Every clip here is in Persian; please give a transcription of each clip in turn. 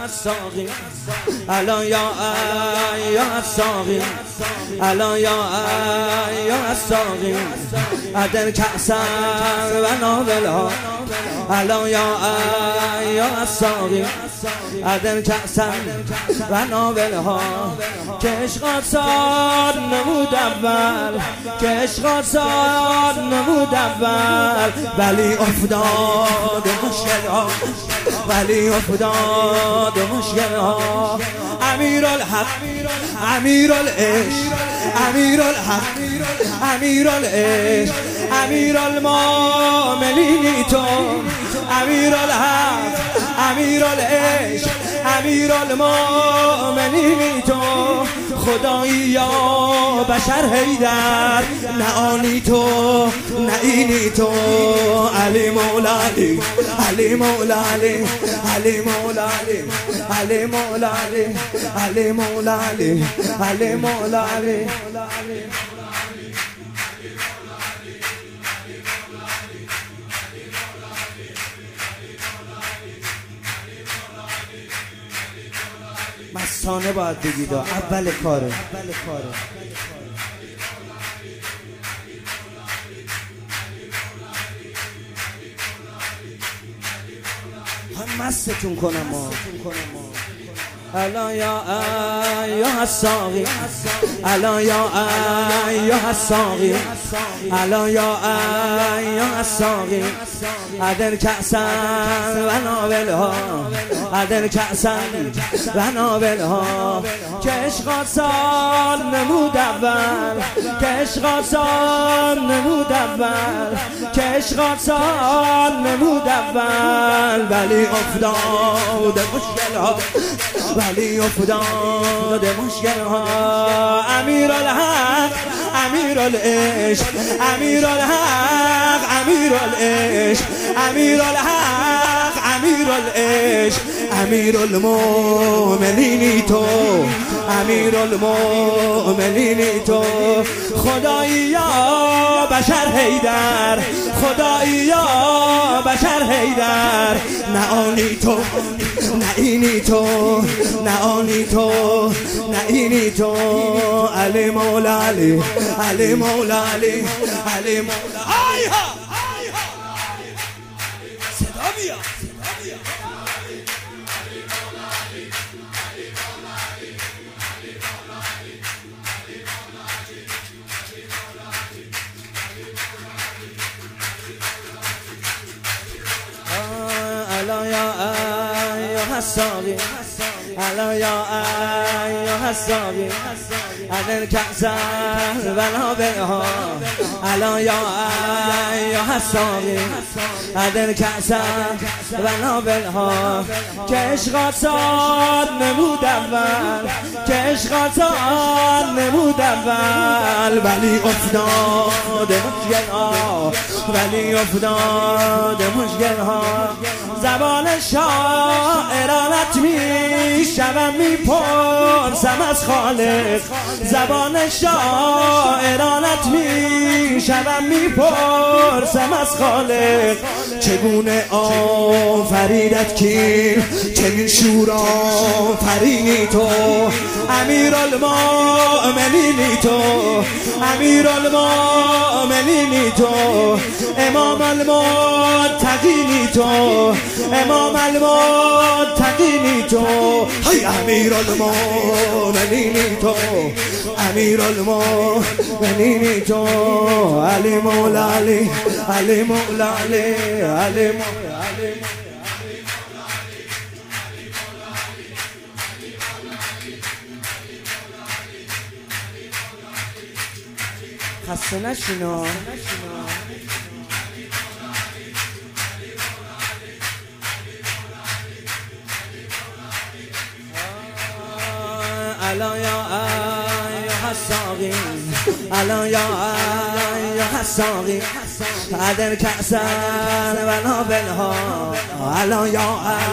ساقی الان یا ساقی الان یا ساقی ادر کأسا و ناولها الان یا ساقی ادر کأسا و ناولها که عشق آسان نمود اول که عشق آسان نمود اول ولی افتاد مشکل ها ولی افتاد مشکل ها امیرالحق امیرالعشق امیرالحق امیرالعشق امیرالمؤمنینی تو امیرالحق امیرالعشق امیرالمؤمنینی تو خدایی یا بشر حیدر نه آنی تو نه اینی تو علی مولا علی علی مولا علی علی مولا علی علی مولا علی علی مولا علی علی مولا علی مستانه باید بگید اول کاره هم مستتون کنم الان یا ساقی الان یا ساقی الان یا ساقی ادر کأسا و ناولها ادر کأسا و ناولها که عشق آسان نمود اول که عشق آسان نمود اول که عشق آسان نمود اول ولی افتاد مشکل ها ولی افتاد مشکل ها امیرالحق امیرالعشق امیرالحق امیرالعشق امیرالحق امیرالعشق امیرالمؤمنینی تو امیرالمؤمنینی تو خدایی یا بشر حیدر خدایی یا بشر حیدر نه آنی تو نه اینی تو نه آنی تو نه اینی تو علی مولا علی علی مولا علی علی مولا آیها صدا بیا الان یا ساقی الان یا ساقی ادر کأسا و ناولها الان یا ساقی ادر کأسا و ناولها که عشق آسان نمود اول که عشق آسان نمود اول ولی افتاد مشکل ها ولی افتاد مشکل ها زبان شاعرانت میشوم میپرسم از خالق زبان شاعرانت میشوم میپرسم از خالق چگونه آفریدت کی چنین شور آفرینی تو امیرالمؤمنینی تو امیرالمؤمنینی تو امام المتقینی تو امام المتقینی تو های امیرالمؤمنینی تو امیرالمؤمنینی تو علی مولا علی علی مولا علی علی مولا علی خسته نشینا الان یا ساقی الان یا ساقی ادر کأسا و ناولها الان یا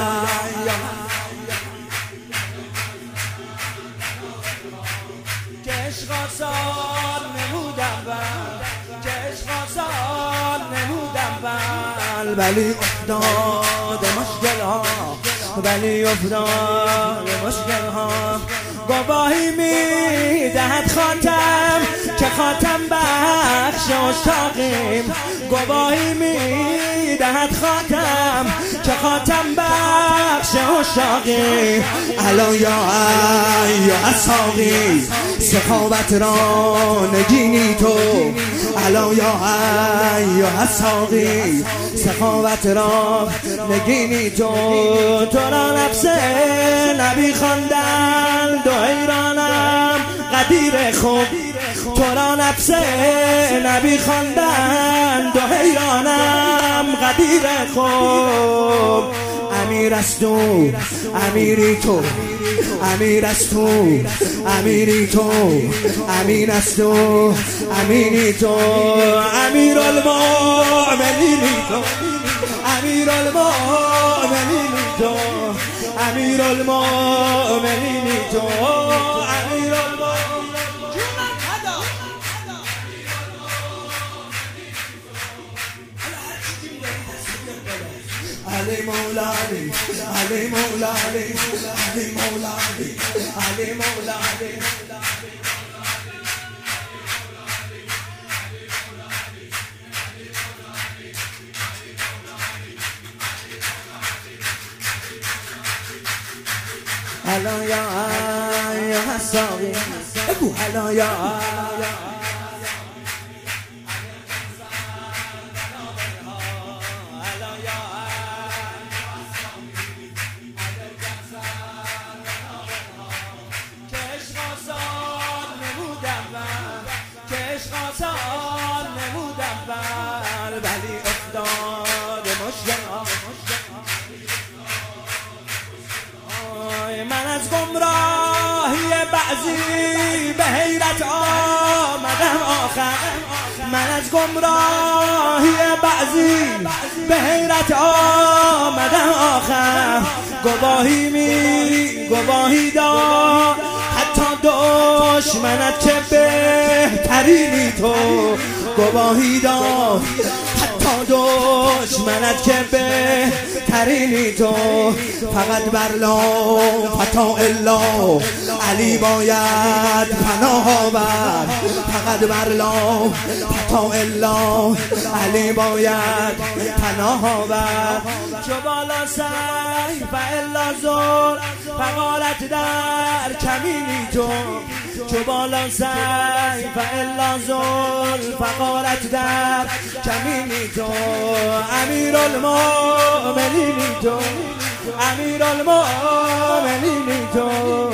که عشق آسان نمود اول که عشق آسان نمود اول ولی افتاد مشکل ها ولی افتاد مشکل ها گواهی میدهد خاتم که خاتم بخش اشتاقیم گواهی میدهد خاتم که خاتم بخش اشتاقیم الان یا ساقی سخاوت را نگینی تو الان یا ساقی سخاوت را نگینی تو را نفس نبی خواندن دو حیرانم قدیر خوب تو را نفس نبی خواندن دو حیرانم قدیر خوب امیر است تو امیری تو امیر است تو امیری تو امین است تو امینی تو امیر المؤمنینی تو امیر المؤمنینی تو امیر المؤمنینی تو امیر علی مولا علی علی مولا علی علی مولا علی علی مولا علی هلا یا حسابی ابو هلا یا ولی افتاد مشکل من از گمراهی بعضی به حیرت آمدم آخر من از گمراهی بعضی به حیرت آمدم آخر گواهی داد حتی دشمنت که بهترینی تو گواهی داد حتی دشمنت که بهترینی تو فقط بر لا فتا الا علی باید پناه آورد فقط بر لا فتا الا علی باید پناه آورد چو بالا سیف الا زور فقالت در کمینی تو چو بالا سیف الا زور فقالت در کمینی تو امیر المؤمنینی تو امیر المؤمنینی تو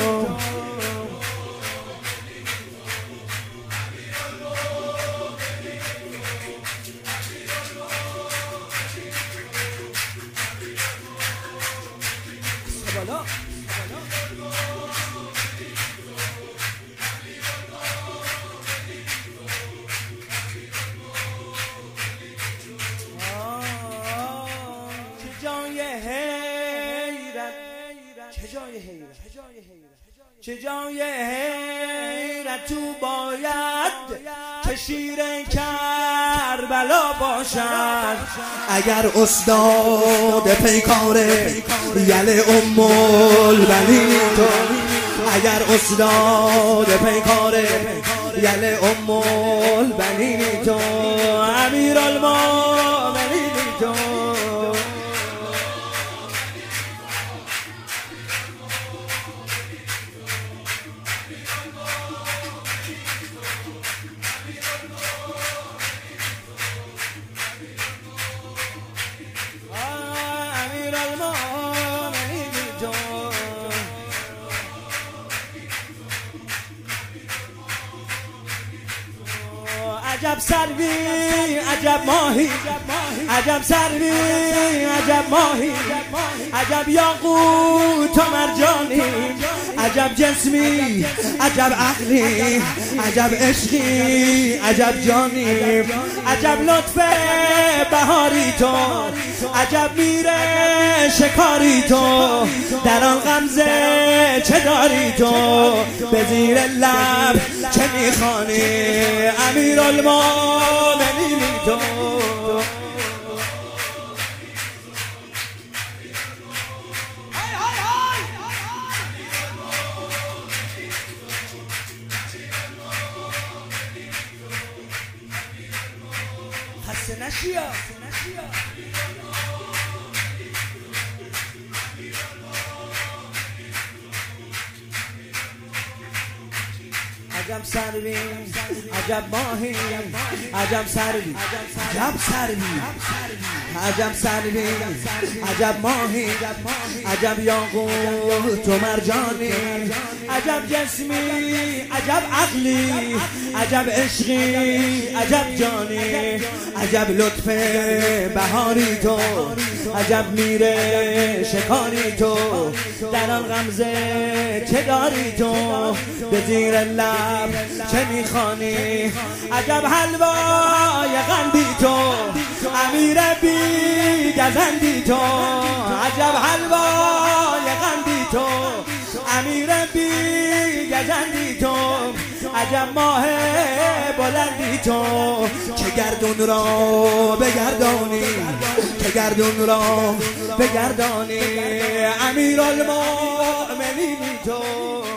چه جای حیرت تو باید که شیر کربلا باشد اگر استاد پیکاره یل ام البنین تو اگر استاد پیکاره یل ام البنین تو امیر المؤمنین تو عجب سروی عجب ماهی عجب سروی عجب ماهی عجب یاقوت و مرجانی عجب جسمی عجب عقلی عجب عشقی عجب جانی عجب لطف بهاری تو عجب میره شکاری تو در آن غمزه چه داری تو به زیر لب چه میخوانی امیر المؤمنین تو های خسته نشیا. عجب سروی عجب ماهی عجب سروی عجب سروی عجب سروی عجب ماهی عجب یاقوت و مرجانی عجب جسمی عجب عقلی عجب عشقی عجب جانی عجب لطف بهاری تو عجب میره شکاری تو در آن غمزه چه داری تو به زیر لب چه میخوانی عجب حلوای قندی تو امیر بی گزندی تو عجب حلوای قندی تو امیر بی گزندی تو عجب ماه بلندی تو که گردون را بگردانی که گردون را بگردانی امیرالمؤمنینی تو